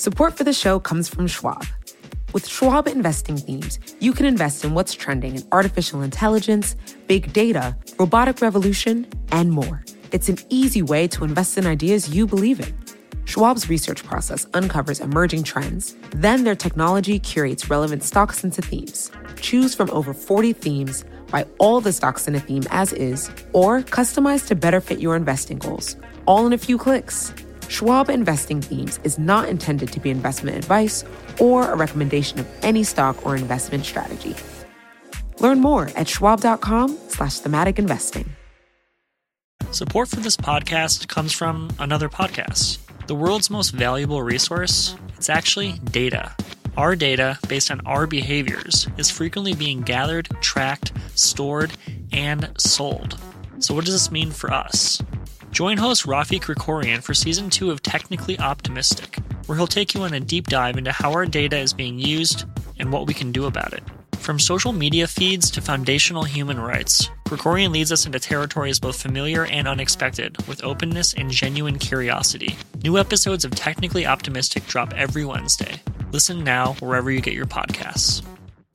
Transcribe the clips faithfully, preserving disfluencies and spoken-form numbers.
Support for the show comes from Schwab. With Schwab Investing Themes, you can invest in what's trending in artificial intelligence, big data, robotic revolution, and more. It's an easy way to invest in ideas you believe in. Schwab's research process uncovers emerging trends. Then their technology curates relevant stocks into themes. Choose from over forty themes, buy all the stocks in a theme as is, or customize to better fit your investing goals, all in a few clicks. Schwab Investing Themes is not intended to be investment advice or a recommendation of any stock or investment strategy. Learn more at schwab.com slash thematic investing. Support for this podcast comes from another podcast. The world's most valuable resource, it's actually data. Our data, based on our behaviors, is frequently being gathered, tracked, stored, and sold. So what does this mean for us? Join host Rafi Krikorian for season two of Technically Optimistic, where he'll take you on a deep dive into how our data is being used and what we can do about it. From social media feeds to foundational human rights, Krikorian leads us into territories both familiar and unexpected, with openness and genuine curiosity. New episodes of Technically Optimistic drop every Wednesday. Listen now wherever you get your podcasts.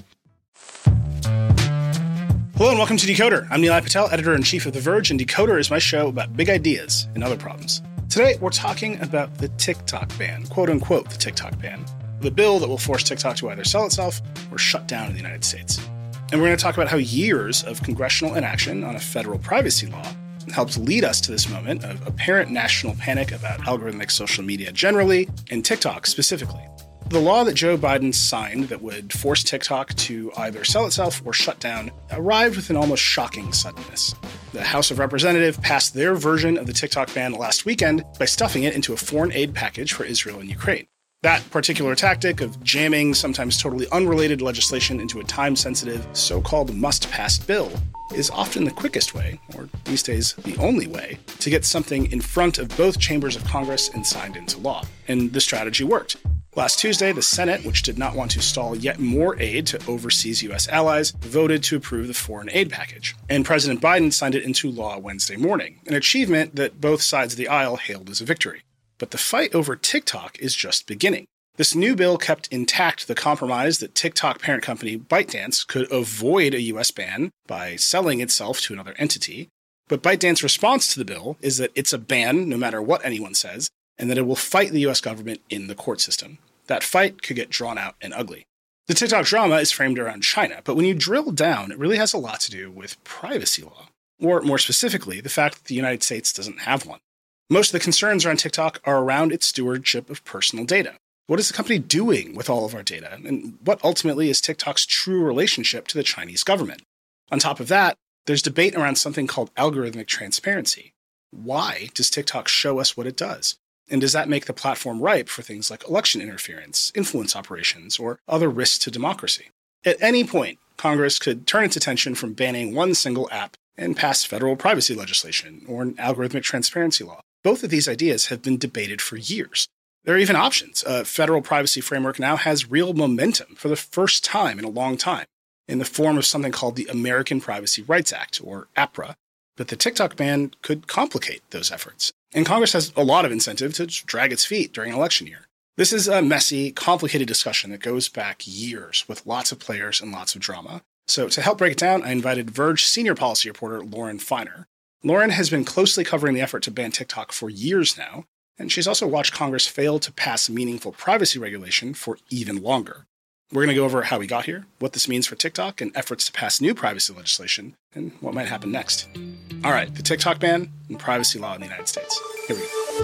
Hello and welcome to Decoder. I'm Nilay Patel, editor-in-chief of The Verge, and Decoder is my show about big ideas and other problems. Today, we're talking about the TikTok ban, quote-unquote the TikTok ban, the bill that will force TikTok to either sell itself or shut down in the United States. And we're going to talk about how years of congressional inaction on a federal privacy law helped lead us to this moment of apparent national panic about algorithmic social media generally, and TikTok specifically. The law that Joe Biden signed that would force TikTok to either sell itself or shut down arrived with an almost shocking suddenness. The House of Representatives passed their version of the TikTok ban last weekend by stuffing it into a foreign aid package for Israel and Ukraine. That particular tactic of jamming sometimes totally unrelated legislation into a time-sensitive, so-called must-pass bill is often the quickest way, or these days the only way, to get something in front of both chambers of Congress and signed into law. And the strategy worked. Last Tuesday, the Senate, which did not want to stall yet more aid to overseas U S allies, voted to approve the foreign aid package. And President Biden signed it into law Wednesday morning, an achievement that both sides of the aisle hailed as a victory. But the fight over TikTok is just beginning. This new bill kept intact the compromise that TikTok parent company ByteDance could avoid a U S ban by selling itself to another entity. But ByteDance's response to the bill is that it's a ban no matter what anyone says, and that it will fight the U S government in the court system. That fight could get drawn out and ugly. The TikTok drama is framed around China, but when you drill down, it really has a lot to do with privacy law. Or more specifically, the fact that the United States doesn't have one. Most of the concerns around TikTok are around its stewardship of personal data. What is the company doing with all of our data? And what ultimately is TikTok's true relationship to the Chinese government? On top of that, there's debate around something called algorithmic transparency. Why does TikTok show us what it does? And does that make the platform ripe for things like election interference, influence operations, or other risks to democracy? At any point, Congress could turn its attention from banning one single app and pass federal privacy legislation or an algorithmic transparency law. Both of these ideas have been debated for years. There are even options. A federal privacy framework now has real momentum for the first time in a long time in the form of something called the American Privacy Rights Act, or APRA. But the TikTok ban could complicate those efforts. And Congress has a lot of incentive to drag its feet during an election year. This is a messy, complicated discussion that goes back years with lots of players and lots of drama. So to help break it down, I invited Verge senior policy reporter Lauren Feiner. Lauren has been closely covering the effort to ban TikTok for years now, and she's also watched Congress fail to pass meaningful privacy regulation for even longer. We're going to go over how we got here, what this means for TikTok, and efforts to pass new privacy legislation, and what might happen next. All right, the TikTok ban and privacy law in the United States. Here we go.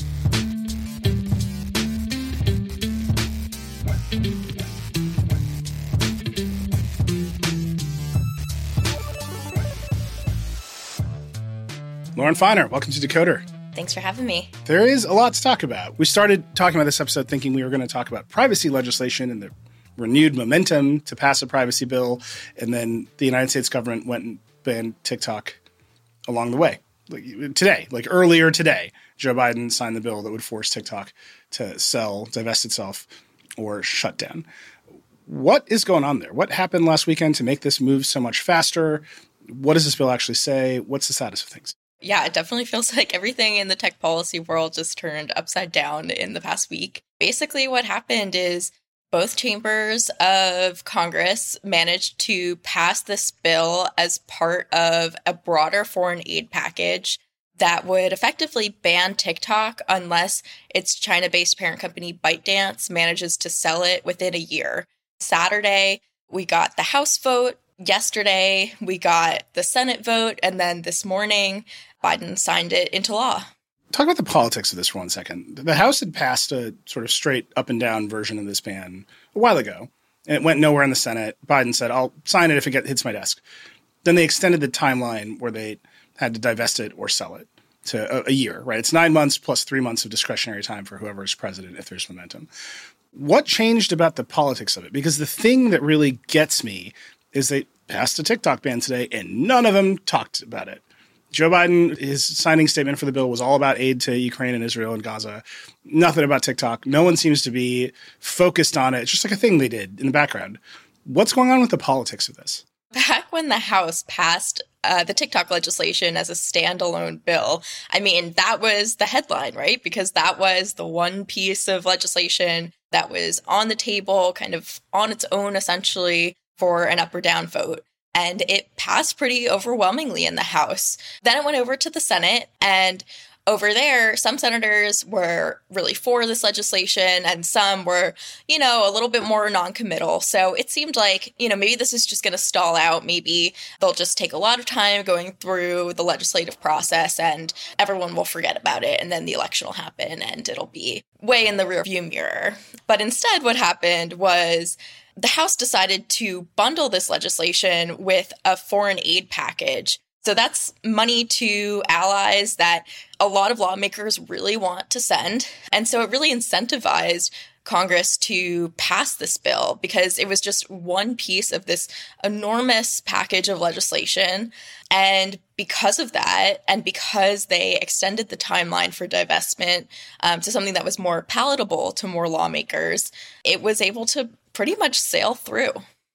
Lauren Feiner, welcome to Decoder. Thanks for having me. There is a lot to talk about. We started talking about this episode thinking we were going to talk about privacy legislation and the renewed momentum to pass a privacy bill, and then the United States government went and banned TikTok along the way. Like today, like earlier today, Joe Biden signed the bill that would force TikTok to sell, divest itself, or shut down. What is going on there? What happened last weekend to make this move so much faster? What does this bill actually say? What's the status of things? Yeah, it definitely feels like everything in the tech policy world just turned upside down in the past week. Basically what happened is both chambers of Congress managed to pass this bill as part of a broader foreign aid package that would effectively ban TikTok unless its China-based parent company ByteDance manages to sell it within a year. Saturday, we got the House vote. Yesterday, we got the Senate vote. And then this morning, Biden signed it into law. Talk about the politics of this for one second. The House had passed a sort of straight up and down version of this ban a while ago, and it went nowhere in the Senate. Biden said, I'll sign it if it get, hits my desk. Then they extended the timeline where they had to divest it or sell it to a, a year, right? It's nine months plus three months of discretionary time for whoever is president if there's momentum. What changed about the politics of it? Because the thing that really gets me is they passed a TikTok ban today and none of them talked about it. Joe Biden, his signing statement for the bill was all about aid to Ukraine and Israel and Gaza. Nothing about TikTok. No one seems to be focused on it. It's just like a thing they did in the background. What's going on with the politics of this? Back when the House passed uh, the TikTok legislation as a standalone bill, I mean, that was the headline, right? Because that was the one piece of legislation that was on the table, kind of on its own, essentially, for an up or down vote. And it passed pretty overwhelmingly in the House. Then it went over to the Senate, and over there, some senators were really for this legislation, and some were, you know, a little bit more non-committal. So it seemed like, you know, maybe this is just going to stall out. Maybe they'll just take a lot of time going through the legislative process, and everyone will forget about it, and then the election will happen, and it'll be way in the rearview mirror. But instead, what happened was the House decided to bundle this legislation with a foreign aid package. So that's money to allies that a lot of lawmakers really want to send. And so it really incentivized Congress to pass this bill because it was just one piece of this enormous package of legislation. And because of that, and because they extended the timeline for divestment um, to something that was more palatable to more lawmakers, it was able to pretty much sail through.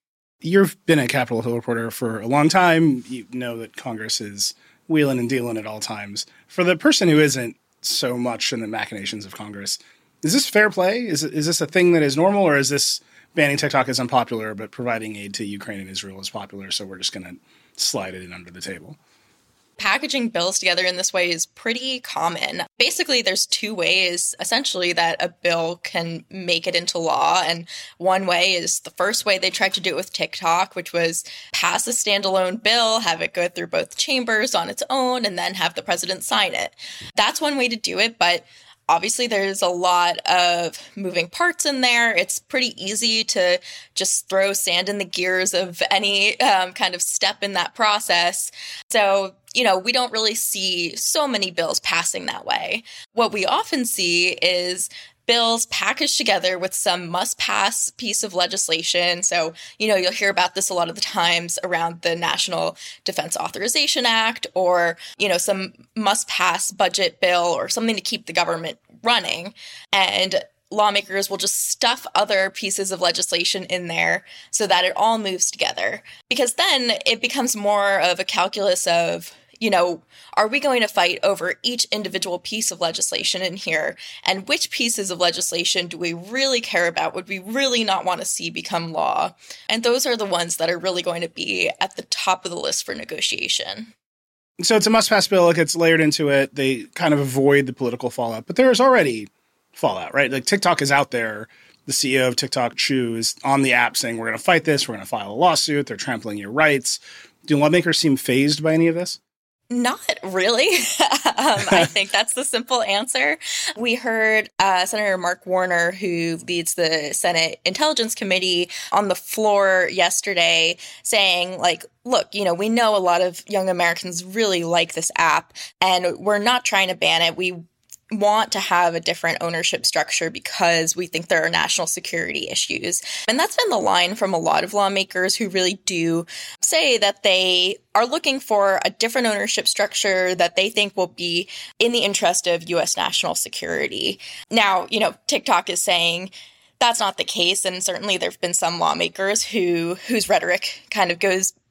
You've been a Capitol Hill reporter for a long time. You know that Congress is wheeling and dealing at all times. For the person who isn't so much in the machinations of Congress, is this fair play? Is is this a thing that is normal, or is this banning TikTok is unpopular, but providing aid to Ukraine and Israel is popular, so we're just going to slide it in under the table? Packaging bills together in this way is pretty common. Basically, there's two ways, essentially, that a bill can make it into law. And one way is the first way they tried to do it with TikTok, which was pass a standalone bill, have it go through both chambers on its own, and then have the president sign it. That's one way to do it, but obviously, there's a lot of moving parts in there. It's pretty easy to just throw sand in the gears of any um, kind of step in that process. So, you know, we don't really see so many bills passing that way. What we often see is bills packaged together with some must-pass piece of legislation. So, you know, you'll hear about this a lot of the times around the National Defense Authorization Act or, you know, some must-pass budget bill or something to keep the government running. And lawmakers will just stuff other pieces of legislation in there so that it all moves together. Because then it becomes more of a calculus of, you know, are we going to fight over each individual piece of legislation in here? And which pieces of legislation do we really care about? Would we really not want to see become law? And those are the ones that are really going to be at the top of the list for negotiation. So it's a must-pass bill. It gets layered into it. They kind of avoid the political fallout. But there is already fallout, right? Like TikTok is out there. The C E O of TikTok, Chu, is on the app saying, we're going to fight this. We're going to file a lawsuit. They're trampling your rights. Do lawmakers seem fazed by any of this? Not really. um, I think that's the simple answer. We heard uh, Senator Mark Warner, who leads the Senate Intelligence Committee, on the floor yesterday saying, like, look, you know, we know a lot of young Americans really like this app, and we're not trying to ban it. We want to have a different ownership structure because we think there are national security issues. And that's been the line from a lot of lawmakers who really do say that they are looking for a different ownership structure that they think will be in the interest of U S national security. Now, you know, TikTok is saying that's not the case. And certainly there have been some lawmakers who whose rhetoric kind of goes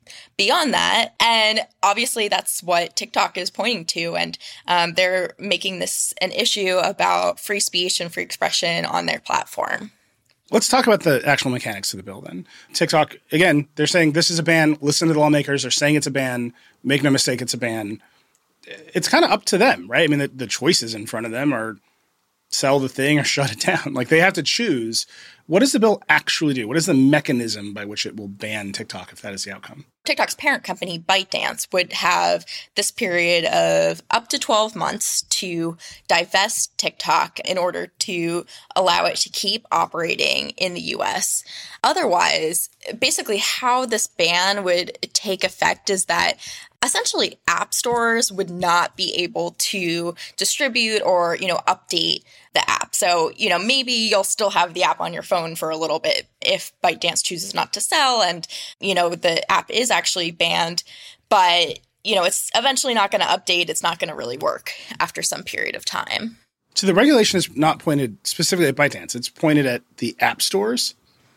beyond that. And obviously that's what TikTok is pointing to. And um, they're making this an issue about free speech and free expression on their platform. Let's talk about the actual mechanics of the bill then. TikTok, again, they're saying this is a ban. Listen to the lawmakers. They're saying it's a ban. Make no mistake, it's a ban. It's kind of up to them, right? I mean, the, the choices in front of them are sell the thing or shut it down. Like, they have to choose. What does the bill actually do? What is the mechanism by which it will ban TikTok if that is the outcome? TikTok's parent company, ByteDance, would have this period of up to twelve months to divest TikTok in order to allow it to keep operating in the U S. Otherwise, basically how this ban would take effect is that essentially app stores would not be able to distribute or, you know, update the app. So, you know, maybe you'll still have the app on your phone for a little bit if ByteDance chooses not to sell and, you know, the app is actually banned, but, you know, it's eventually not going to update. It's not going to really work after some period of time. So the regulation is not pointed specifically at ByteDance. It's pointed at the app stores?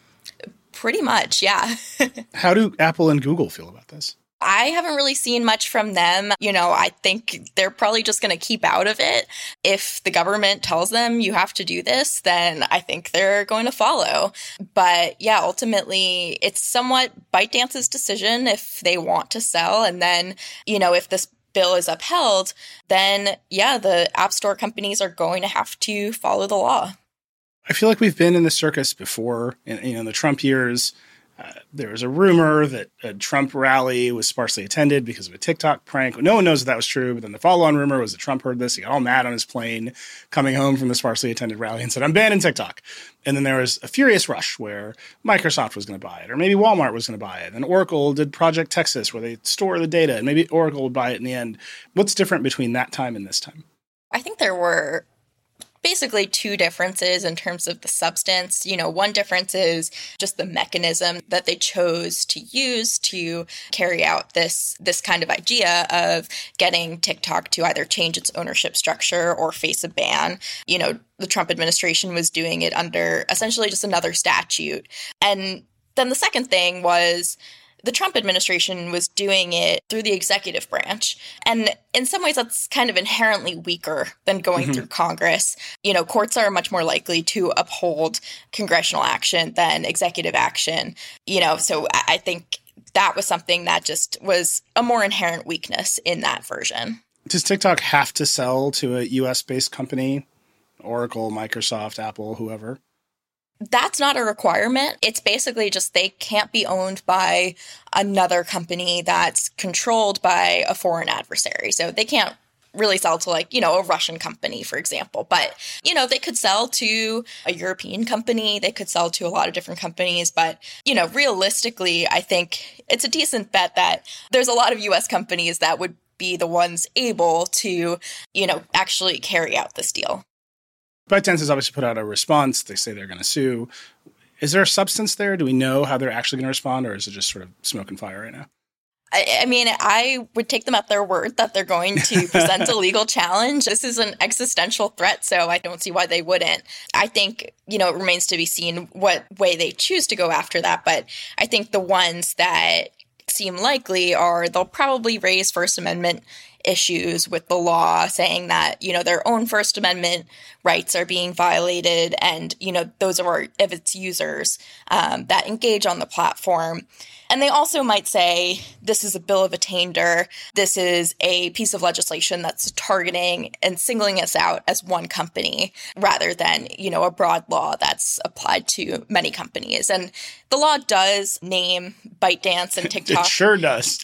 Pretty much, yeah. How do Apple and Google feel about this? I haven't really seen much from them. You know, I think they're probably just going to keep out of it. If the government tells them you have to do this, then I think they're going to follow. But yeah, ultimately, it's somewhat ByteDance's decision if they want to sell. And then, you know, if this bill is upheld, then yeah, the app store companies are going to have to follow the law. I feel like we've been in this circus before. In, you know, in the Trump years, Uh, there was a rumor that a Trump rally was sparsely attended because of a TikTok prank. No one knows if that was true, but then the follow-on rumor was that Trump heard this. He got all mad on his plane coming home from the sparsely attended rally and said, I'm banning TikTok. And then there was a furious rush where Microsoft was going to buy it, or maybe Walmart was going to buy it. And Oracle did Project Texas, where they store the data, and maybe Oracle would buy it in the end. What's different between that time and this time? I think there were basically two differences in terms of the substance. You know, one difference is just the mechanism that they chose to use to carry out this this kind of idea of getting TikTok to either change its ownership structure or face a ban. You know, the Trump administration was doing it under essentially just another statute. And then the second thing was the Trump administration was doing it through the executive branch. And in some ways, that's kind of inherently weaker than going mm-hmm. through Congress. You know, courts are much more likely to uphold congressional action than executive action. You know, so I think that was something that just was a more inherent weakness in that version. Does TikTok have to sell to a U S-based company? Oracle, Microsoft, Apple, whoever? That's not a requirement. It's basically just they can't be owned by another company that's controlled by a foreign adversary. So they can't really sell to, like, you know, a Russian company, for example. But, you know, they could sell to a European company. They could sell to a lot of different companies. But, you know, realistically, I think it's a decent bet that there's a lot of U S companies that would be the ones able to, you know, actually carry out this deal. ByteDance has obviously put out a response. They say they're going to sue. Is there a substance there? Do we know how they're actually going to respond, or is it just sort of smoke and fire right now? I, I mean, I would take them at their word that they're going to present a legal challenge. This is an existential threat, so I don't see why they wouldn't. I think, you know, it remains to be seen what way they choose to go after that. But I think the ones that seem likely are they'll probably raise First Amendment issues with the law, saying that, you know, their own First Amendment rights are being violated, and, you know, those are of its users um, that engage on the platform. And they also might say, this is a bill of attainder. This is a piece of legislation that's targeting and singling us out as one company rather than, you know, a broad law that's applied to many companies. And the law does name ByteDance and TikTok. It sure does.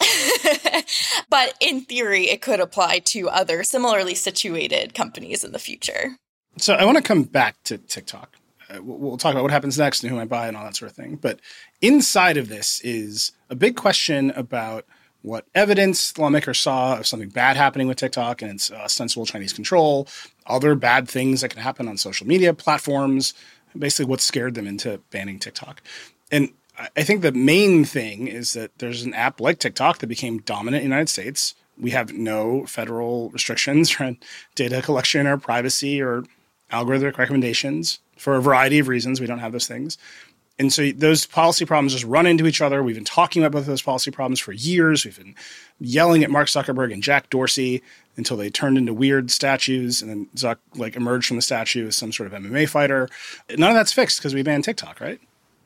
But in theory, it could apply to other similarly situated companies in the future. So I want to come back to TikTok. Uh, we'll talk about what happens next and who might buy and all that sort of thing. But inside of this is a big question about what evidence lawmakers saw of something bad happening with TikTok and its ostensible Chinese control, other bad things that can happen on social media platforms, basically what scared them into banning TikTok. And I think the main thing is that there's an app like TikTok that became dominant in the United States. We have no federal restrictions around data collection or privacy or algorithmic recommendations. For a variety of reasons, we don't have those things. And so those policy problems just run into each other. We've been talking about both of those policy problems for years. We've been yelling at Mark Zuckerberg and Jack Dorsey until they turned into weird statues, and then Zuck like emerged from the statue as some sort of M M A fighter. None of that's fixed because we banned TikTok, right?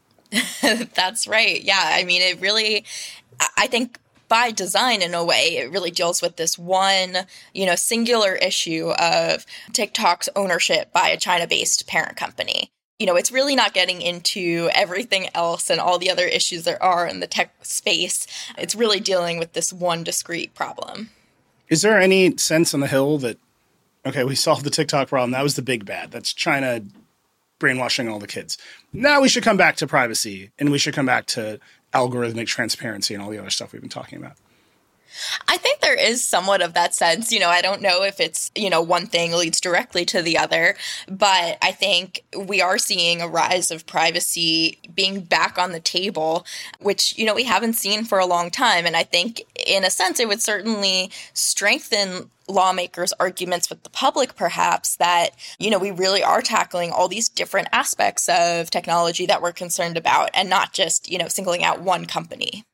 That's right. Yeah. I mean, it really, I think by design, in a way, it really deals with this one, you know, singular issue of TikTok's ownership by a China-based parent company. You know, it's really not getting into everything else and all the other issues there are in the tech space. It's really dealing with this one discrete problem. Is there any sense on the Hill that, okay, we solved the TikTok problem. That was the big bad. That's China brainwashing all the kids. Now we should come back to privacy, and we should come back to algorithmic transparency and all the other stuff we've been talking about. I think there is somewhat of that sense. You know, I don't know if it's, you know, one thing leads directly to the other, but I think we are seeing a rise of privacy being back on the table, which, you know, we haven't seen for a long time. And I think in a sense, it would certainly strengthen lawmakers' arguments with the public, perhaps, that, you know, we really are tackling all these different aspects of technology that we're concerned about and not just, you know, singling out one company.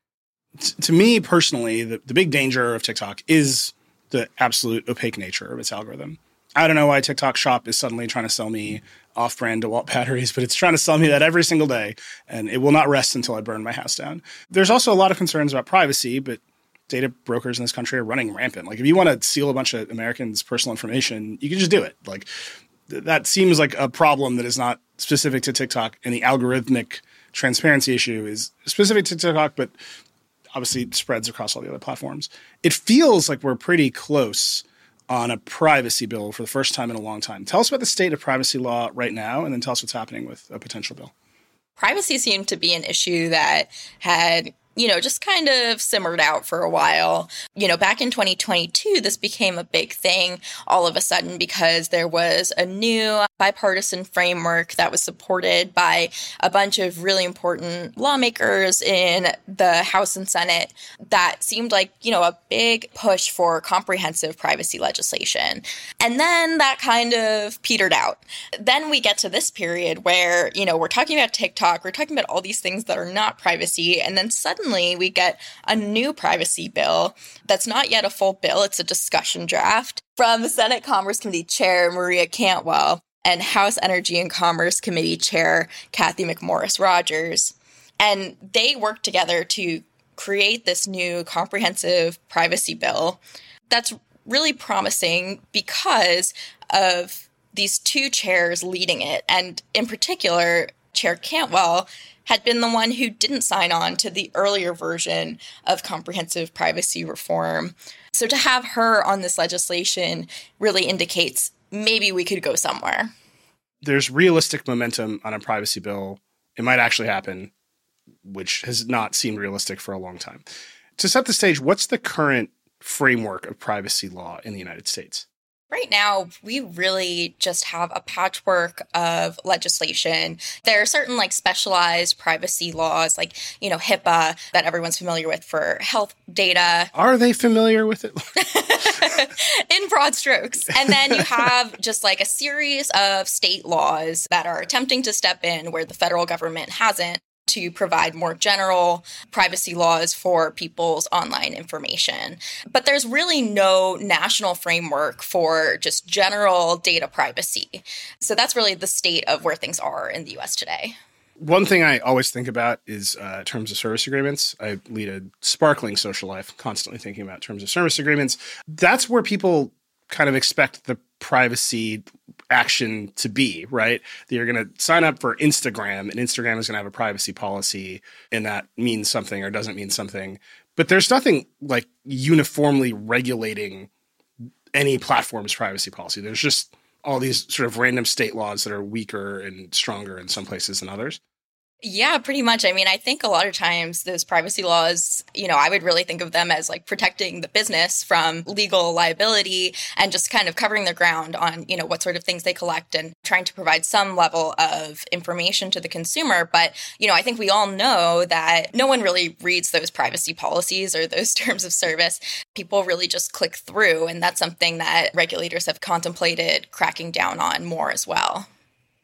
To me personally, the, the big danger of TikTok is the absolute opaque nature of its algorithm. I don't know why TikTok Shop is suddenly trying to sell me off-brand DeWalt batteries, but it's trying to sell me that every single day, and it will not rest until I burn my house down. There's also a lot of concerns about privacy, but data brokers in this country are running rampant. Like, if you want to steal a bunch of Americans' personal information, you can just do it. Like, th- that seems like a problem that is not specific to TikTok, and the algorithmic transparency issue is specific to TikTok, but obviously it spreads across all the other platforms. It feels like we're pretty close on a privacy bill for the first time in a long time. Tell us about the state of privacy law right now, and then tell us what's happening with a potential bill. Privacy seemed to be an issue that had, you know, just kind of simmered out for a while. You know, back in twenty twenty-two, this became a big thing all of a sudden because there was a new bipartisan framework that was supported by a bunch of really important lawmakers in the House and Senate that seemed like, you know, a big push for comprehensive privacy legislation. And then that kind of petered out. Then we get to this period where, you know, we're talking about TikTok, we're talking about all these things that are not privacy, and then suddenly we get a new privacy bill that's not yet a full bill. It's a discussion draft from the Senate Commerce Committee Chair Maria Cantwell and House Energy and Commerce Committee Chair Cathy McMorris Rodgers. And they worked together to create this new comprehensive privacy bill that's really promising because of these two chairs leading it. And in particular, Chair Cantwell had been the one who didn't sign on to the earlier version of comprehensive privacy reform. So to have her on this legislation really indicates maybe we could go somewhere. There's realistic momentum on a privacy bill. It might actually happen, which has not seemed realistic for a long time. To set the stage, what's the current framework of privacy law in the United States? Right now, we really just have a patchwork of legislation. There are certain like specialized privacy laws, like, you know, HIPAA that everyone's familiar with for health data. Are they familiar with it? In broad strokes. And then you have just like a series of state laws that are attempting to step in where the federal government hasn't, to provide more general privacy laws for people's online information. But there's really no national framework for just general data privacy. So that's really the state of where things are in the U S today. One thing I always think about is uh, terms of service agreements. I lead a sparkling social life, constantly thinking about terms of service agreements. That's where people kind of expect the privacy action to be, right? That you're going to sign up for Instagram, and Instagram is going to have a privacy policy, and that means something or doesn't mean something. But there's nothing like uniformly regulating any platform's privacy policy. There's just all these sort of random state laws that are weaker and stronger in some places than others. Yeah, pretty much. I mean, I think a lot of times those privacy laws, you know, I would really think of them as like protecting the business from legal liability and just kind of covering the ground on, you know, what sort of things they collect and trying to provide some level of information to the consumer. But, you know, I think we all know that no one really reads those privacy policies or those terms of service. People really just click through. And that's something that regulators have contemplated cracking down on more as well.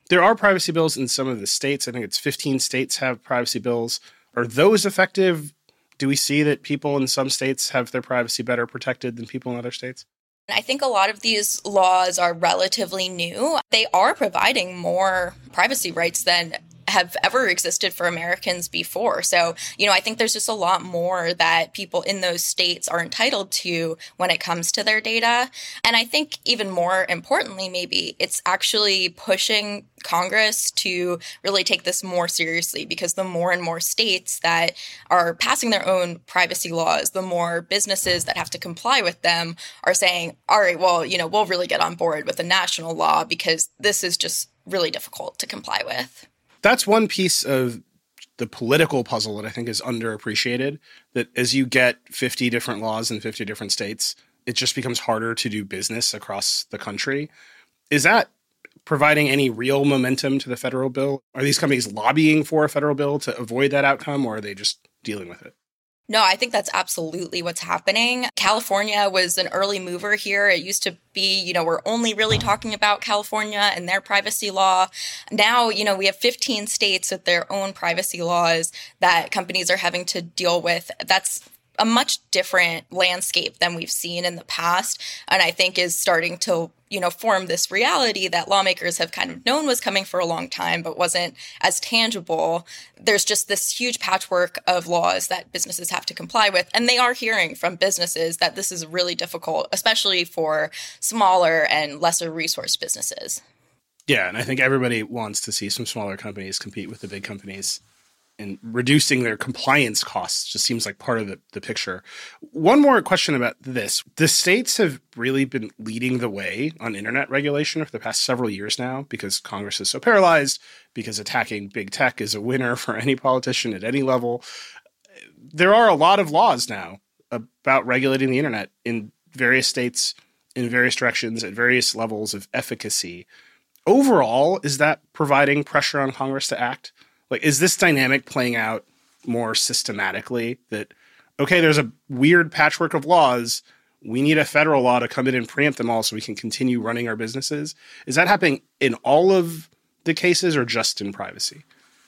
There are privacy bills in some of the states. I think it's fifteen states have privacy bills. Are those effective? Do we see that people in some states have their privacy better protected than people in other states? I think a lot of these laws are relatively new. They are providing more privacy rights than have ever existed for Americans before. So, you know, I think there's just a lot more that people in those states are entitled to when it comes to their data. And I think even more importantly, maybe it's actually pushing Congress to really take this more seriously, because the more and more states that are passing their own privacy laws, the more businesses that have to comply with them are saying, all right, well, you know, we'll really get on board with a national law because this is just really difficult to comply with. That's one piece of the political puzzle that I think is underappreciated, that as you get fifty different laws in fifty different states, it just becomes harder to do business across the country. Is that providing any real momentum to the federal bill? Are these companies lobbying for a federal bill to avoid that outcome, or are they just dealing with it? No, I think that's absolutely what's happening. California was an early mover here. It used to be, you know, we're only really talking about California and their privacy law. Now, you know, we have fifteen states with their own privacy laws that companies are having to deal with. That's a much different landscape than we've seen in the past. And I think is starting to, you know, form this reality that lawmakers have kind of known was coming for a long time, but wasn't as tangible. There's just this huge patchwork of laws that businesses have to comply with. And they are hearing from businesses that this is really difficult, especially for smaller and lesser resource businesses. Yeah, and I think everybody wants to see some smaller companies compete with the big companies. And reducing their compliance costs just seems like part of the, the picture. One more question about this. The states have really been leading the way on internet regulation for the past several years now because Congress is so paralyzed, because attacking big tech is a winner for any politician at any level. There are a lot of laws now about regulating the internet in various states, in various directions, at various levels of efficacy. Overall, is that providing pressure on Congress to act? Like, is this dynamic playing out more systematically that, okay, there's a weird patchwork of laws. We need a federal law to come in and preempt them all so we can continue running our businesses? Is that happening in all of the cases or just in privacy?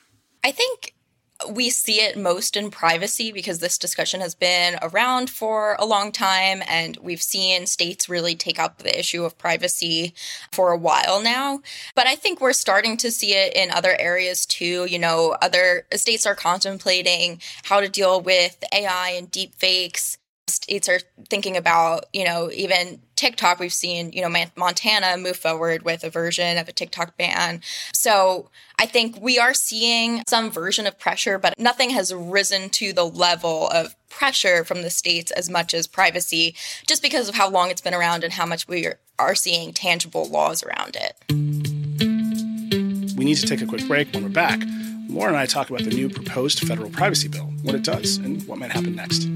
I think we see it most in privacy because this discussion has been around for a long time, and we've seen states really take up the issue of privacy for a while now. But I think we're starting to see it in other areas too. You know, other states are contemplating how to deal with A I and deep fakes. States are thinking about, you know, even TikTok. We've seen, you know, Montana move forward with a version of a TikTok ban. So I think we are seeing some version of pressure, but nothing has risen to the level of pressure from the states as much as privacy, just because of how long it's been around and how much we are seeing tangible laws around it. We need to take a quick break. When we're back, Laura and I talk about the new proposed federal privacy bill, what it does, and what might happen next.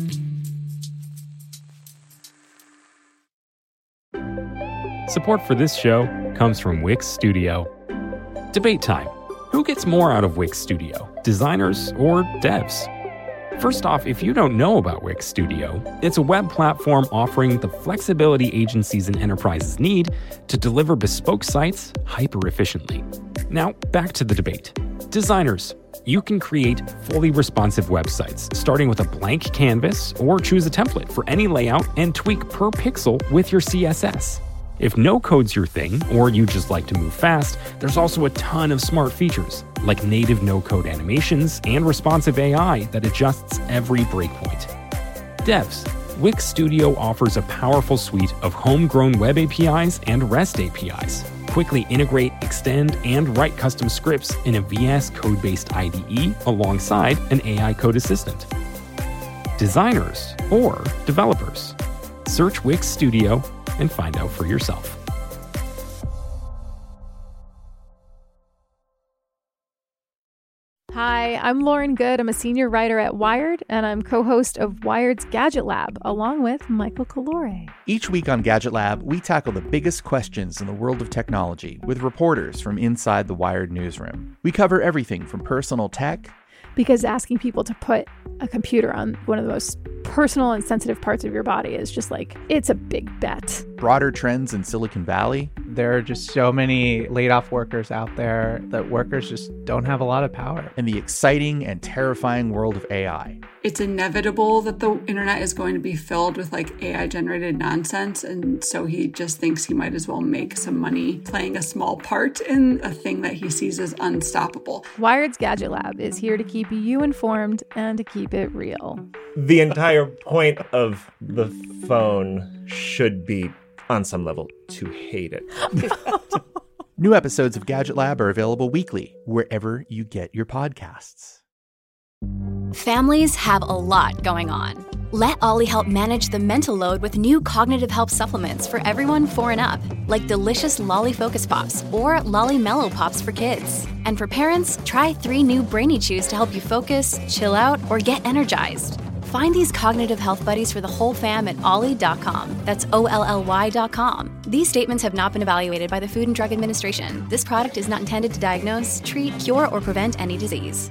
Support for this show comes from Wix Studio. Debate time. Who gets more out of Wix Studio, designers or devs? First off, if you don't know about Wix Studio, it's a web platform offering the flexibility agencies and enterprises need to deliver bespoke sites hyper-efficiently. Now, back to the debate. Designers, you can create fully responsive websites, starting with a blank canvas, or choose a template for any layout and tweak per pixel with your C S S. If no code's your thing, or you just like to move fast, there's also a ton of smart features, like native no-code animations and responsive A I that adjusts every breakpoint. Devs, Wix Studio offers a powerful suite of homegrown web A P Is and REST A P Is. Quickly integrate, extend, and write custom scripts in a V S Code-based I D E alongside an A I code assistant. Designers or developers, search Wix Studio and find out for yourself. Hi, I'm Lauren Good. I'm a senior writer at Wired, and I'm co-host of Wired's Gadget Lab, along with Michael Calore. Each week on Gadget Lab, we tackle the biggest questions in the world of technology with reporters from inside the Wired newsroom. We cover everything from personal tech, because asking people to put a computer on one of the most personal and sensitive parts of your body is just like, it's a big bet. Broader trends in Silicon Valley, There are just so many laid-off workers out there that workers just don't have a lot of power. And the exciting and terrifying world of A I. It's inevitable that the internet is going to be filled with like A I-generated nonsense, and so he just thinks he might as well make some money playing a small part in a thing that he sees as unstoppable. Wired's Gadget Lab is here to keep you informed and to keep it real. The entire point of the phone should be, on some level, to hate it. New episodes of Gadget Lab are available weekly, wherever you get your podcasts. Families have a lot going on. Let Ollie help manage the mental load with new cognitive help supplements for everyone four and up, like delicious Lolly Focus Pops or Lolly Mellow Pops for kids. And for parents, try three new Brainy Chews to help you focus, chill out, or get energized. Find these cognitive health buddies for the whole fam at ollie dot com. That's O L L Y dot com. These statements have not been evaluated by the Food and Drug Administration. This product is not intended to diagnose, treat, cure, or prevent any disease.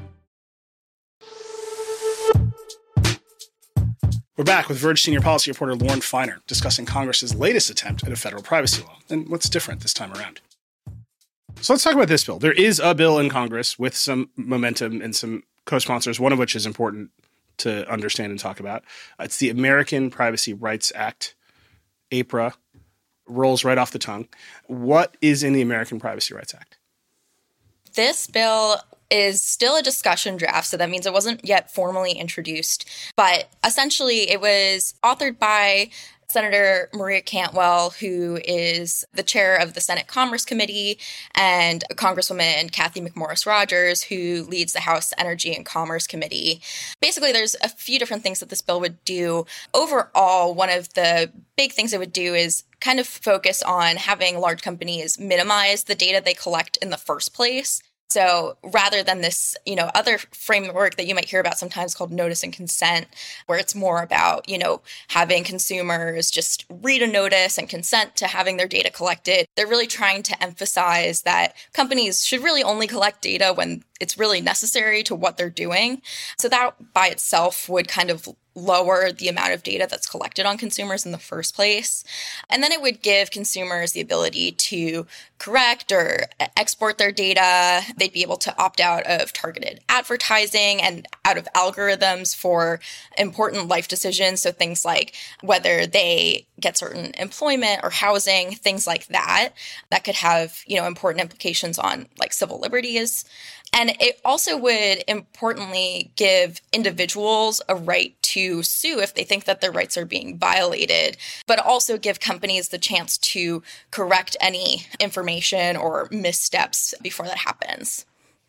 We're back with Verge senior policy reporter Lauren Feiner discussing Congress's latest attempt at a federal privacy law and what's different this time around. So let's talk about this bill. There is a bill in Congress with some momentum and some co-sponsors, one of which is important to understand and talk about. It's the American Privacy Rights Act, A P R A, rolls right off the tongue. What is in the American Privacy Rights Act? This bill is still a discussion draft, so that means it wasn't yet formally introduced. But essentially, it was authored by Senator Maria Cantwell, who is the chair of the Senate Commerce Committee, and Congresswoman Cathy McMorris Rodgers, who leads the House Energy and Commerce Committee. Basically, there's a few different things that this bill would do. Overall, one of the big things it would do is kind of focus on having large companies minimize the data they collect in the first place. So rather than this, you know, other framework that you might hear about sometimes called notice and consent, where it's more about, you know, having consumers just read a notice and consent to having their data collected, they're really trying to emphasize that companies should really only collect data when it's really necessary to what they're doing. So that by itself would kind of lower the amount of data that's collected on consumers in the first place. And then it would give consumers the ability to correct or export their data. They'd be able to opt out of targeted advertising and out of algorithms for important life decisions. So things like whether they get certain employment or housing, things like that, that could have, you know, important implications on like civil liberties. And it also would importantly give individuals a right to sue if they think that their rights are being violated, but also give companies the chance to correct any information or missteps before that happens.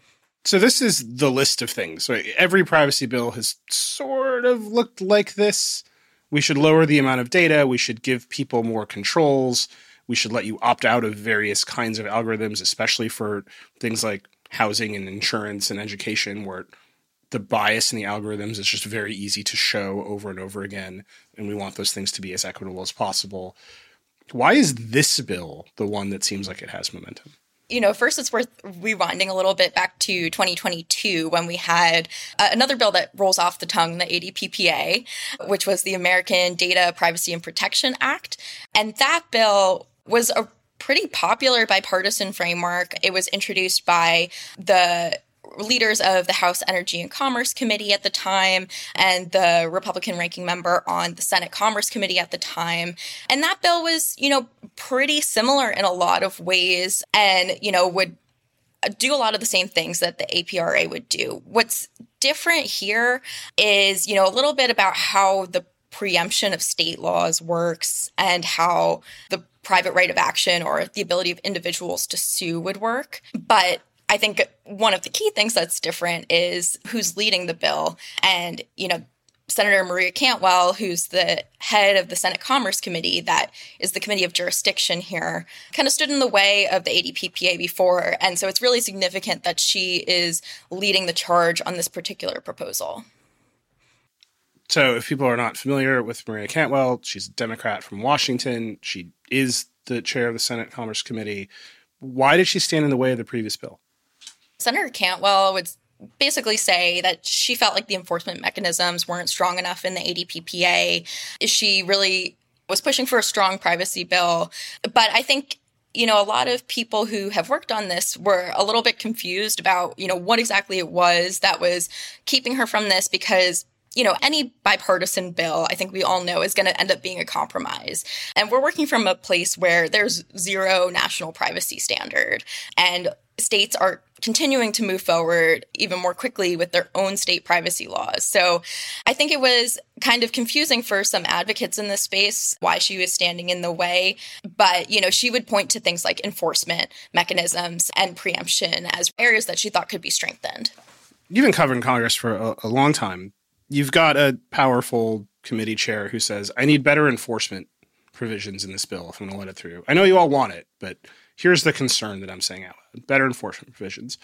So this is the list of things. So every privacy bill has sort of looked like this. We should lower the amount of data. We should give people more controls. We should let you opt out of various kinds of algorithms, especially for things like housing and insurance and education, where the bias in the algorithms is just very easy to show over and over again. And we want those things to be as equitable as possible. Why is this bill the one that seems like it has momentum? You know, first it's worth rewinding a little bit back to twenty twenty-two when we had uh, another bill that rolls off the tongue, the A D P P A, which was the American Data Privacy and Protection Act. And that bill was a pretty popular bipartisan framework. It was introduced by the leaders of the House Energy and Commerce Committee at the time and the Republican ranking member on the Senate Commerce Committee at the time. And that bill was, you know, pretty similar in a lot of ways and, you know, would do a lot of the same things that the A P R A would do. What's different here is, you know, a little bit about how the preemption of state laws works and how the private right of action or the ability of individuals to sue would work. But I think one of the key things that's different is who's leading the bill. And, you know, Senator Maria Cantwell, who's the head of the Senate Commerce Committee, that is the committee of jurisdiction here, kind of stood in the way of the A D P P A before. And so it's really significant that she is leading the charge on this particular proposal. So if people are not familiar with Maria Cantwell, she's a Democrat from Washington. She is the chair of the Senate Commerce Committee. Why did she stand in the way of the previous bill? Senator Cantwell would basically say that she felt like the enforcement mechanisms weren't strong enough in the A D P P A. She really was pushing for a strong privacy bill. But I think you know, a lot of people who have worked on this were a little bit confused about, you know, what exactly it was that was keeping her from this, because you know, any bipartisan bill, I think we all know, is going to end up being a compromise. And we're working from a place where there's zero national privacy standard. And states are continuing to move forward even more quickly with their own state privacy laws. So I think it was kind of confusing for some advocates in this space why she was standing in the way. But, you know, she would point to things like enforcement mechanisms and preemption as areas that she thought could be strengthened. You've been covering Congress for a, a long time. You've got a powerful committee chair who says, I need better enforcement provisions in this bill if I'm going to let it through. I know you all want it, but here's the concern that I'm saying out loud. Better enforcement provisions.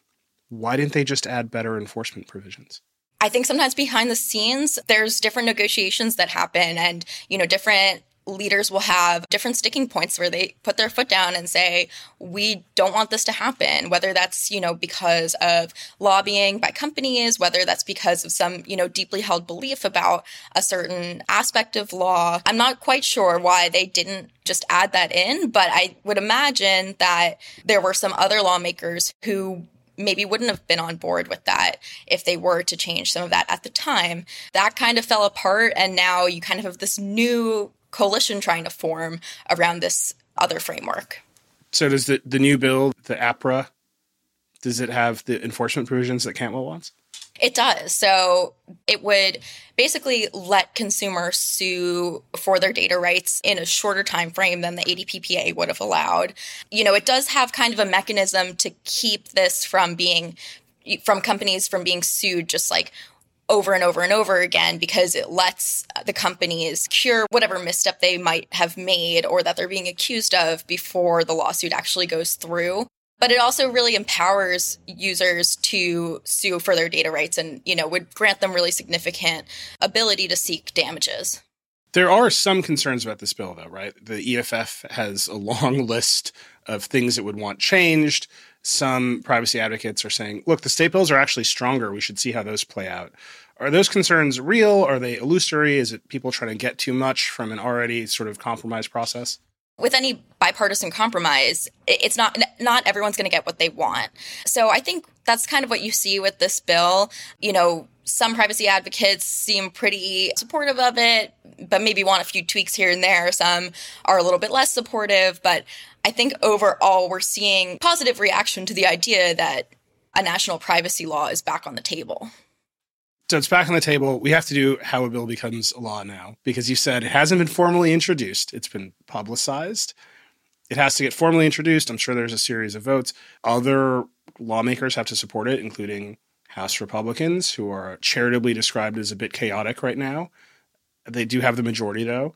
Why didn't they just add better enforcement provisions? I think sometimes behind the scenes, there's different negotiations that happen, and, you know, different leaders will have different sticking points where they put their foot down and say, we don't want this to happen, whether that's, you know, because of lobbying by companies, whether that's because of some, you know, deeply held belief about a certain aspect of law. I'm not quite sure why they didn't just add that in, but I would imagine that there were some other lawmakers who maybe wouldn't have been on board with that if they were to change some of that at the time. That kind of fell apart, and now you kind of have this new coalition trying to form around this other framework. So does the, the new bill, the APRA, does it have the enforcement provisions that Cantwell wants? It does. So it would basically let consumers sue for their data rights in a shorter time frame than the A D P P A would have allowed. You know, it does have kind of a mechanism to keep this from being, from companies from being sued just like over and over and over again, because it lets the companies cure whatever misstep they might have made or that they're being accused of before the lawsuit actually goes through. But it also really empowers users to sue for their data rights and, you know, would grant them really significant ability to seek damages. There are some concerns about this bill, though, right? The E F F has a long list of things it would want changed. Some privacy advocates are saying, look, the state bills are actually stronger. We should see how those play out. Are those concerns real? Are they illusory? Is it people trying to get too much from an already sort of compromised process? With any bipartisan compromise, it's not not everyone's going to get what they want. So I think that's kind of what you see with this bill. You know, some privacy advocates seem pretty supportive of it, but maybe want a few tweaks here and there. Some are a little bit less supportive. But I think overall, we're seeing positive reaction to the idea that a national privacy law is back on the table. So it's back on the table. We have to do how a bill becomes a law now, because you said it hasn't been formally introduced. It's been publicized. It has to get formally introduced. I'm sure there's a series of votes. Other lawmakers have to support it, including House Republicans, who are charitably described as a bit chaotic right now. They do have the majority, though.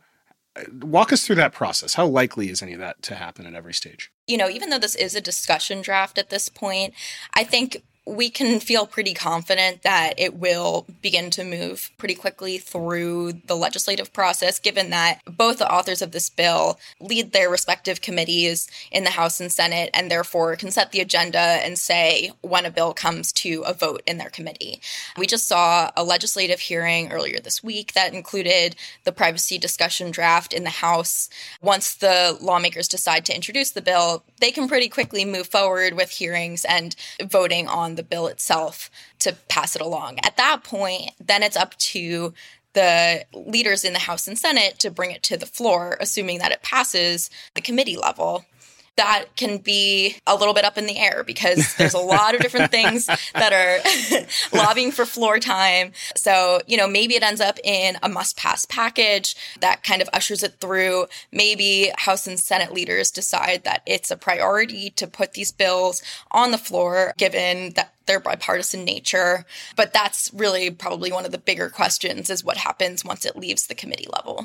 Walk us through that process. How likely is any of that to happen at every stage? You know, even though this is a discussion draft at this point, I think we can feel pretty confident that it will begin to move pretty quickly through the legislative process, given that both the authors of this bill lead their respective committees in the House and Senate, and therefore can set the agenda and say when a bill comes to a vote in their committee. We just saw a legislative hearing earlier this week that included the privacy discussion draft in the House. Once the lawmakers decide to introduce the bill, they can pretty quickly move forward with hearings and voting on the bill itself to pass it along. At that point, then it's up to the leaders in the House and Senate to bring it to the floor, assuming that it passes the committee level. That can be a little bit up in the air because there's a lot of different things that are lobbying for floor time. So, you know, maybe it ends up in a must-pass package that kind of ushers it through. Maybe House and Senate leaders decide that it's a priority to put these bills on the floor, given that their bipartisan nature. But that's really probably one of the bigger questions, is what happens once it leaves the committee level.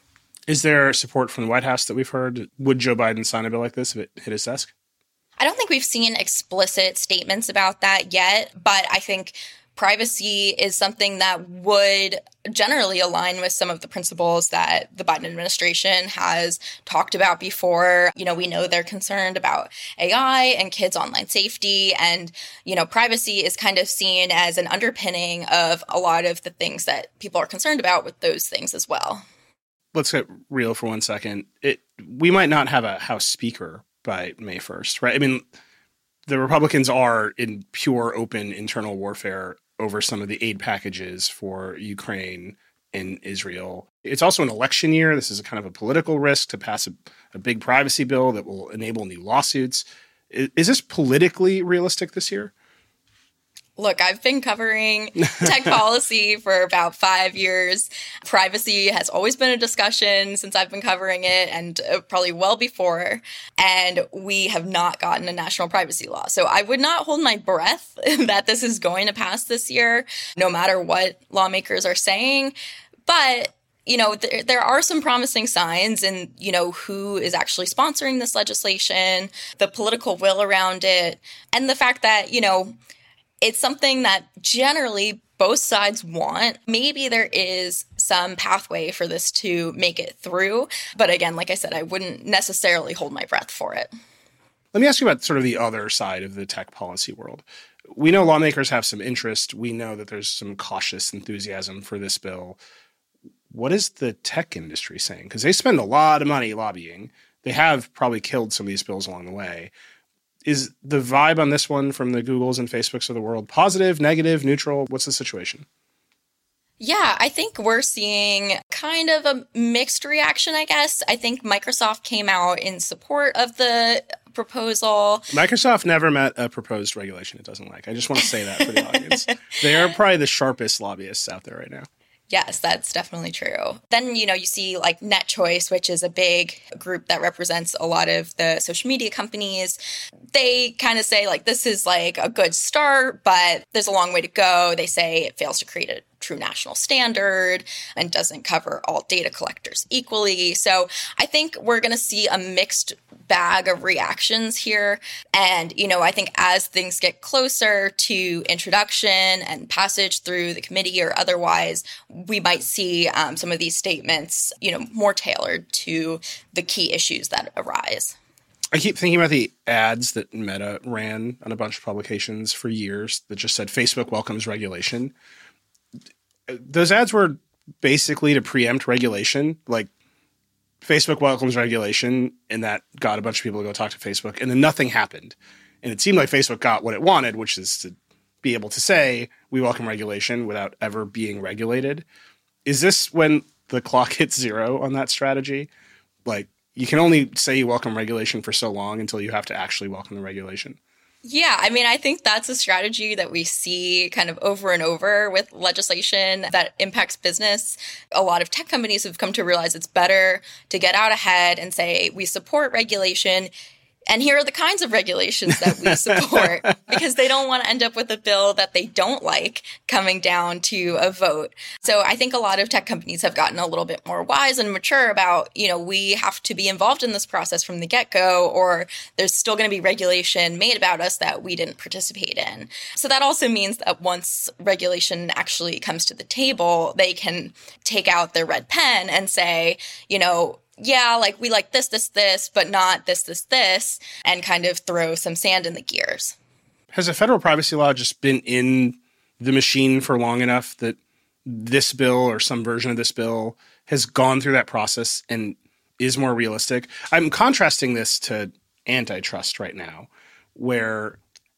Is there support from the White House that we've heard? Would Joe Biden sign a bill like this if it hit his desk? I don't think we've seen explicit statements about that yet, but I think privacy is something that would generally align with some of the principles that the Biden administration has talked about before. You know, we know they're concerned about A I and kids' online safety, and, you know, privacy is kind of seen as an underpinning of a lot of the things that people are concerned about with those things as well. Let's get real for one second. It, we might not have a House Speaker by May first, right? I mean, the Republicans are in pure open internal warfare over some of the aid packages for Ukraine and Israel. It's also an election year. This is a kind of a political risk to pass a, a big privacy bill that will enable new lawsuits. Is, is this politically realistic this year? Look, I've been covering tech policy for about five years. Privacy has always been a discussion since I've been covering it, and probably well before. And we have not gotten a national privacy law. So I would not hold my breath that this is going to pass this year, no matter what lawmakers are saying. But you know, there, there are some promising signs in, you know, who is actually sponsoring this legislation, the political will around it, and the fact that, you know, it's something that generally both sides want. Maybe there is some pathway for this to make it through. But again, like I said, I wouldn't necessarily hold my breath for it. Let me ask you about sort of the other side of the tech policy world. We know lawmakers have some interest. We know that there's some cautious enthusiasm for this bill. What is the tech industry saying? Because they spend a lot of money lobbying. They have probably killed some of these bills along the way. Is the vibe on this one from the Googles and Facebooks of the world positive, negative, neutral? What's the situation? Yeah, I think we're seeing kind of a mixed reaction, I guess. I think Microsoft came out in support of the proposal. Microsoft never met a proposed regulation it doesn't like. I just want to say that for the audience. They are probably the sharpest lobbyists out there right now. Yes, that's definitely true. Then, you know, you see like NetChoice, which is a big group that represents a lot of the social media companies. They kind of say like, this is like a good start, but there's a long way to go. They say it fails to create a true national standard and doesn't cover all data collectors equally. So I think we're going to see a mixed bag of reactions here. And, you know, I think as things get closer to introduction and passage through the committee or otherwise, we might see um, some of these statements, you know, more tailored to the key issues that arise. I keep thinking about the ads that Meta ran on a bunch of publications for years that just said Facebook welcomes regulation. Those ads were basically to preempt regulation, like Facebook welcomes regulation, and that got a bunch of people to go talk to Facebook, and then nothing happened. And it seemed like Facebook got what it wanted, which is to be able to say, we welcome regulation without ever being regulated. Is this when the clock hits zero on that strategy? Like, you can only say you welcome regulation for so long until you have to actually welcome the regulation. Yeah, I mean, I think that's a strategy that we see kind of over and over with legislation that impacts business. A lot of tech companies have come to realize it's better to get out ahead and say, we support regulation. And here are the kinds of regulations that we support, because they don't want to end up with a bill that they don't like coming down to a vote. So I think a lot of tech companies have gotten a little bit more wise and mature about, you know, we have to be involved in this process from the get-go, or there's still going to be regulation made about us that we didn't participate in. So that also means that once regulation actually comes to the table, they can take out their red pen and say, you know, yeah, like we like this, this, this, but not this, this, this, and kind of throw some sand in the gears. Has a federal privacy law just been in the machine for long enough that this bill or some version of this bill has gone through that process and is more realistic? I'm contrasting this to antitrust right now, where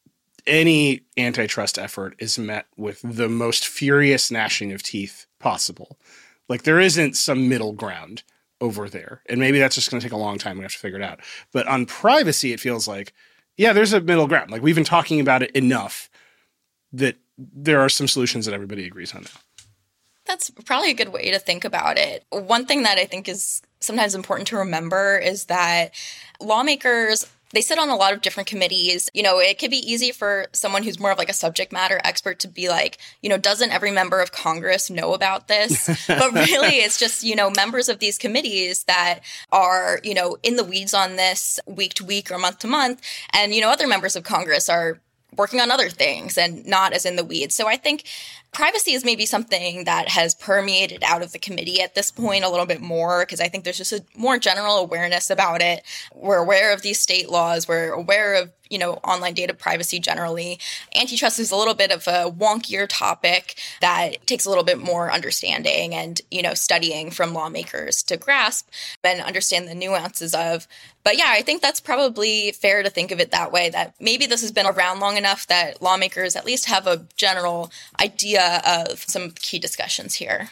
any antitrust effort is met with the most furious gnashing of teeth possible. Like, there isn't some middle ground over there. And maybe that's just going to take a long time. We have to figure it out. But on privacy, it feels like, yeah, there's a middle ground. Like, we've been talking about it enough that there are some solutions that everybody agrees on now. That's probably a good way to think about it. One thing that I think is sometimes important to remember is that lawmakers, they sit on a lot of different committees. You know, it could be easy for someone who's more of like a subject matter expert to be like, you know, doesn't every member of Congress know about this? But really, it's just, you know, members of these committees that are, you know, in the weeds on this week to week or month to month. And, you know, other members of Congress are working on other things and not as in the weeds. So I think privacy is maybe something that has permeated out of the committee at this point a little bit more, because I think there's just a more general awareness about it. We're aware of these state laws. We're aware of, you know, online data privacy generally. Antitrust is a little bit of a wonkier topic that takes a little bit more understanding and, you know, studying from lawmakers to grasp and understand the nuances of. But yeah, I think that's probably fair to think of it that way, that maybe this has been around long enough that lawmakers at least have a general idea of some key discussions here.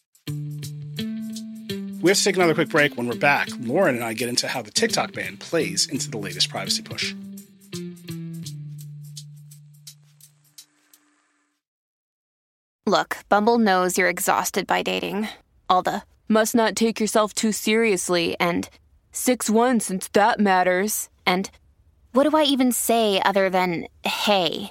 We have to take another quick break. When we're back, Lauren and I get into how the TikTok ban plays into the latest privacy push. Look, Bumble knows you're exhausted by dating. All the must not take yourself too seriously and six one since that matters. And what do I even say other than hey?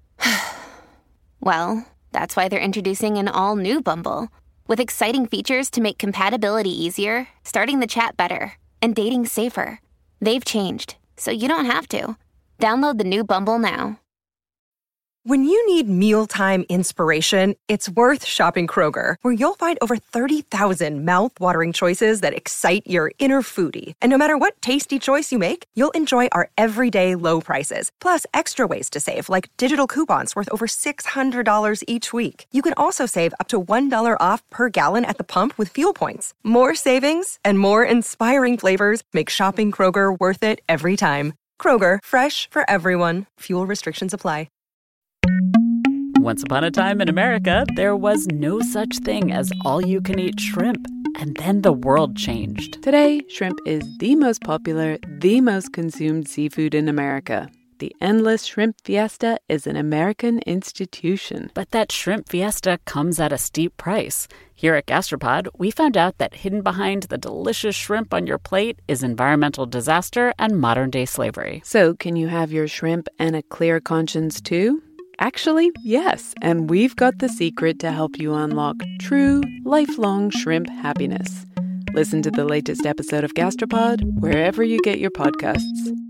Well, that's why they're introducing an all-new Bumble with exciting features to make compatibility easier, starting the chat better, and dating safer. They've changed, so you don't have to. Download the new Bumble now. When you need mealtime inspiration, it's worth shopping Kroger, where you'll find over thirty thousand mouth-watering choices that excite your inner foodie. And no matter what tasty choice you make, you'll enjoy our everyday low prices, plus extra ways to save, like digital coupons worth over six hundred dollars each week. You can also save up to one dollar off per gallon at the pump with fuel points. More savings and more inspiring flavors make shopping Kroger worth it every time. Kroger, fresh for everyone. Fuel restrictions apply. Once upon a time in America, there was no such thing as all-you-can-eat shrimp. And then the world changed. Today, shrimp is the most popular, the most consumed seafood in America. The Endless Shrimp Fiesta is an American institution. But that shrimp fiesta comes at a steep price. Here at Gastropod, we found out that hidden behind the delicious shrimp on your plate is environmental disaster and modern-day slavery. So, can you have your shrimp and a clear conscience too? Actually, yes, and we've got the secret to help you unlock true, lifelong shrimp happiness. Listen to the latest episode of Gastropod wherever you get your podcasts.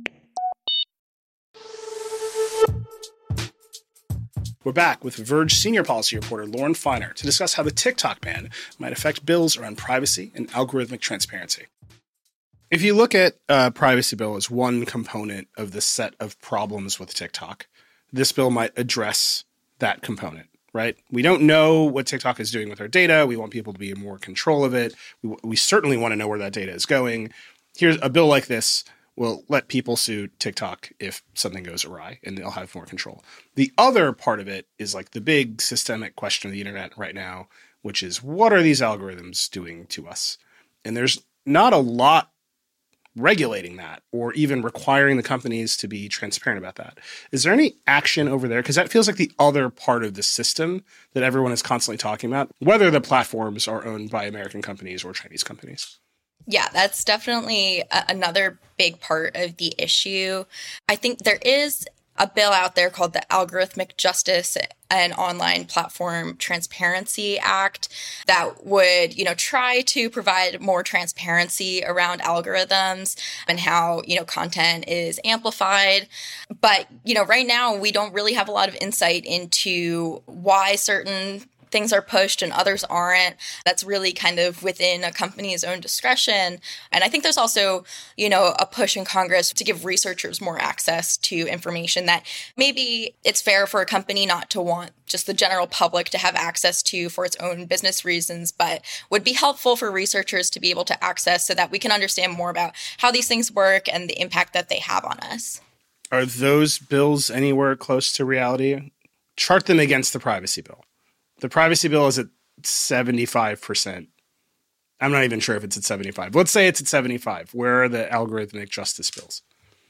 We're back with Verge senior policy reporter Lauren Feiner to discuss how the TikTok ban might affect bills around privacy and algorithmic transparency. If you look at a privacy bill as one component of the set of problems with TikTok, this bill might address that component, right? We don't know what TikTok is doing with our data. We want people to be in more control of it. We, we certainly want to know where that data is going. Here's a bill like this will let people sue TikTok if something goes awry, and they'll have more control. The other part of it is like the big systemic question of the internet right now, which is what are these algorithms doing to us? And there's not a lot regulating that or even requiring the companies to be transparent about that. Is there any action over there? Because that feels like the other part of the system that everyone is constantly talking about, whether the platforms are owned by American companies or Chinese companies. Yeah, that's definitely a- another big part of the issue. I think there is a bill out there called the Algorithmic Justice and Online Platform Transparency Act that would, you know, try to provide more transparency around algorithms and how, you know, content is amplified. But, you know, right now we don't really have a lot of insight into why certain things are pushed and others aren't. That's really kind of within a company's own discretion. And I think there's also, you know, a push in Congress to give researchers more access to information that maybe it's fair for a company not to want just the general public to have access to for its own business reasons, but would be helpful for researchers to be able to access so that we can understand more about how these things work and the impact that they have on us. Are those bills anywhere close to reality? Chart them against the privacy bill. The privacy bill is at seventy-five percent. I'm not even sure if it's at seventy-five. Let's say it's at seventy-five. Where are the algorithmic justice bills?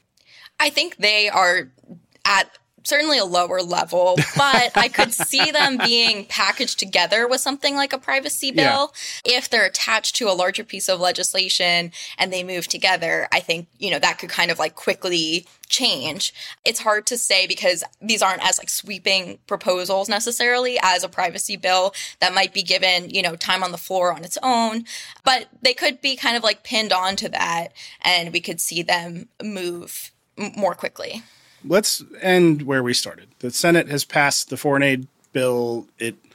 I think they are at certainly a lower level, but I could see them being packaged together with something like a privacy bill. Yeah. If they're attached to a larger piece of legislation and they move together, I think, you know, that could kind of like quickly change. It's hard to say because these aren't as like sweeping proposals necessarily as a privacy bill that might be given, you know, time on the floor on its own, but they could be kind of like pinned onto that and we could see them move m- more quickly. Let's end where we started. The Senate has passed the foreign aid bill. It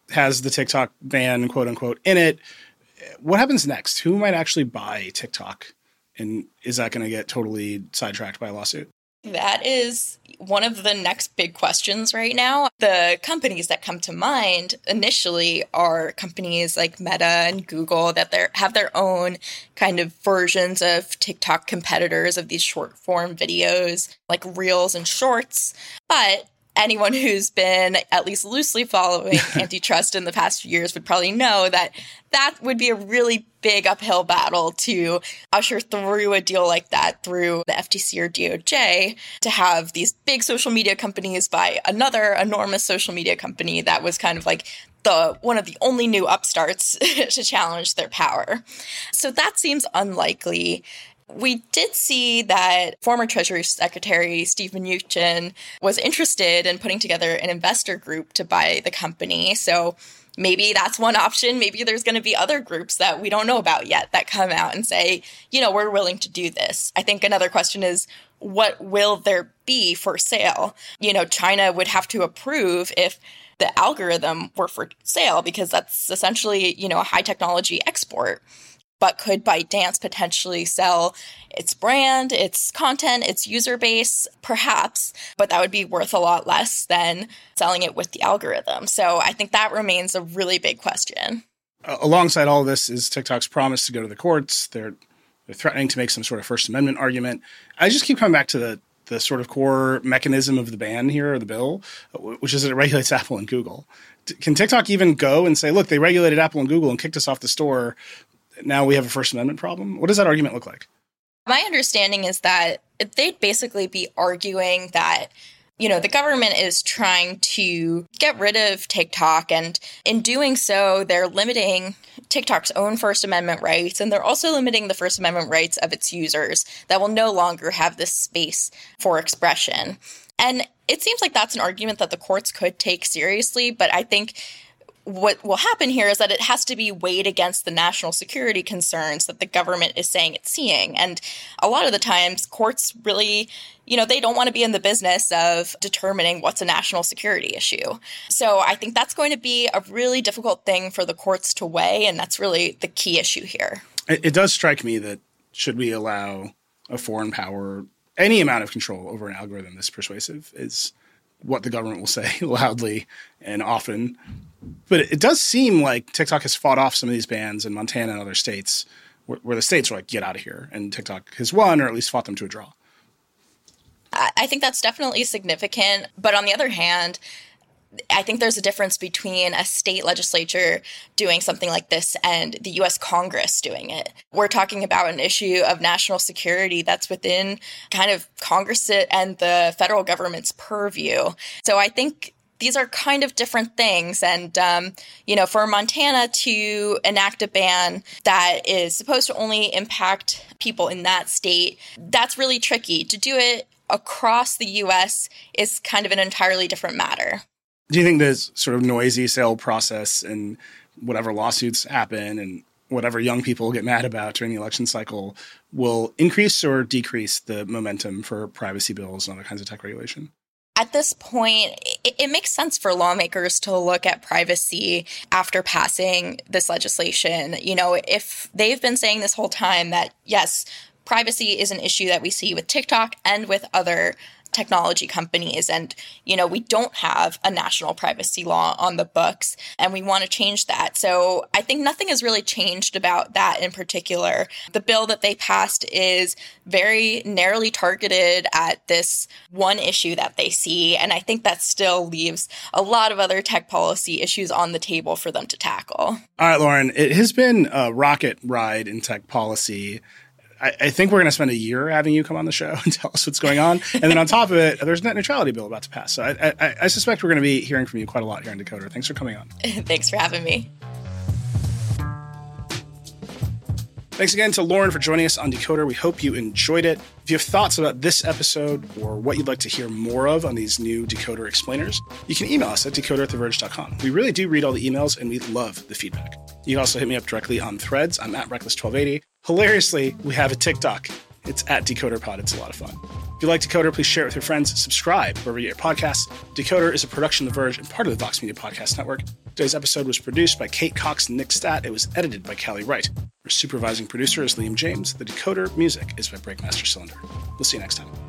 has the TikTok ban, quote unquote, in it. What happens next? Who might actually buy TikTok? And is that going to get totally sidetracked by a lawsuit? That is one of the next big questions right now. The companies that come to mind initially are companies like Meta and Google that they have their own kind of versions of TikTok competitors of these short form videos like Reels and Shorts. But anyone who's been at least loosely following antitrust in the past few years would probably know that that would be a really big uphill battle to usher through a deal like that through the F T C or D O J, to have these big social media companies buy another enormous social media company that was kind of like the one of the only new upstarts to challenge their power. So that seems unlikely. We did see that former Treasury Secretary Steve Mnuchin was interested in putting together an investor group to buy the company. So maybe that's one option. Maybe there's going to be other groups that we don't know about yet that come out and say, you know, we're willing to do this. I think another question is, what will there be for sale? You know, China would have to approve if the algorithm were for sale, because that's essentially, you know, a high technology export. But could ByteDance potentially sell its brand, its content, its user base? Perhaps, but that would be worth a lot less than selling it with the algorithm. So I think that remains a really big question. Uh, alongside all of this is TikTok's promise to go to the courts. They're, they're threatening to make some sort of First Amendment argument. I just keep coming back to the, the sort of core mechanism of the ban here, or the bill, which is that it regulates Apple and Google. Can TikTok even go and say, look, they regulated Apple and Google and kicked us off the store, now we have a First Amendment problem? What does that argument look like? My understanding is that they'd basically be arguing that, you know, the government is trying to get rid of TikTok, and in doing so, they're limiting TikTok's own First Amendment rights, and they're also limiting the First Amendment rights of its users that will no longer have this space for expression. And it seems like that's an argument that the courts could take seriously, but I think what will happen here is that it has to be weighed against the national security concerns that the government is saying it's seeing. And a lot of the times, courts really, you know, they don't want to be in the business of determining what's a national security issue. So I think that's going to be a really difficult thing for the courts to weigh, and that's really the key issue here. It, it does strike me that should we allow a foreign power any amount of control over an algorithm this persuasive is what the government will say loudly and often. But it does seem like TikTok has fought off some of these bans in Montana and other states where, where the states are like, get out of here. And TikTok has won, or at least fought them to a draw. I think that's definitely significant. But on the other hand, I think there's a difference between a state legislature doing something like this and the U S Congress doing it. We're talking about an issue of national security that's within kind of Congress and the federal government's purview. So I think these are kind of different things. And, um, you know, for Montana to enact a ban that is supposed to only impact people in that state, that's really tricky. To do it across the U S is kind of an entirely different matter. Do you think this sort of noisy sale process and whatever lawsuits happen and whatever young people get mad about during the election cycle will increase or decrease the momentum for privacy bills and other kinds of tech regulation? At this point, it, it makes sense for lawmakers to look at privacy after passing this legislation. You know, if they've been saying this whole time that, yes, privacy is an issue that we see with TikTok and with other technology companies. And, you know, we don't have a national privacy law on the books, and we want to change that. So I think nothing has really changed about that in particular. The bill that they passed is very narrowly targeted at this one issue that they see. And I think that still leaves a lot of other tech policy issues on the table for them to tackle. All right, Lauren, it has been a rocket ride in tech policy. I, I think we're going to spend a year having you come on the show and tell us what's going on. And then on top of it, there's a net neutrality bill about to pass. So I, I, I suspect we're going to be hearing from you quite a lot here in Decoder. Thanks for coming on. Thanks for having me. Thanks again to Lauren for joining us on Decoder. We hope you enjoyed it. If you have thoughts about this episode or what you'd like to hear more of on these new Decoder explainers, you can email us at decoder at the verge dot com. We really do read all the emails, and we love the feedback. You can also hit me up directly on Threads. I'm at Reckless twelve eighty. Hilariously, we have a TikTok. It's at DecoderPod. It's a lot of fun. If you like Decoder, please share it with your friends. Subscribe wherever you get your podcasts. Decoder is a production of The Verge and part of the Vox Media Podcast Network. Today's episode was produced by Kate Cox and Nick Statt. It was edited by Callie Wright. Our supervising producer is Liam James. The Decoder music is by Breakmaster Cylinder. We'll see you next time.